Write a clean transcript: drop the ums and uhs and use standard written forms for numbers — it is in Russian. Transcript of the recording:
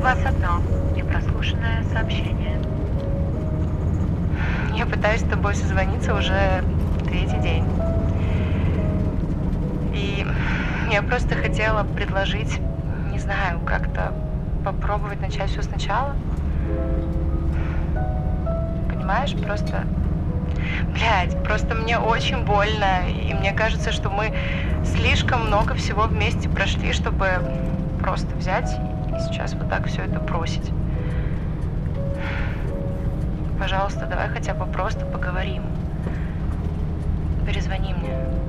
вас одно непрослушанное сообщение. Я пытаюсь с тобой созвониться уже третий день. И я просто хотела предложить, не знаю, как-то попробовать начать все сначала. Понимаешь, просто мне очень больно, и мне кажется, что мы слишком много всего вместе прошли, чтобы просто взять и сейчас вот так все это бросить. Пожалуйста, давай хотя бы просто поговорим. Перезвони мне.